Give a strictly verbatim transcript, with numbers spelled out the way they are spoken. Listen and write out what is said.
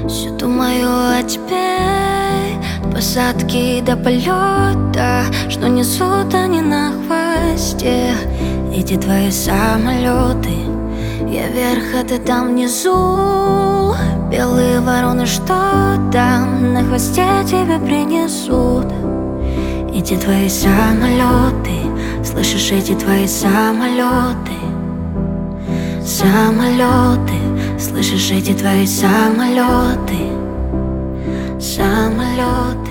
Все думаю о тебе, от посадки до полета, что несут они на хвосте. Эти твои самолеты, я вверх, а ты там внизу. Белые вороны, что там на хвосте тебе принесут. Эти твои самолеты, слышишь, эти твои самолеты. Самолеты, слышишь, эти твои самолеты. Самолеты.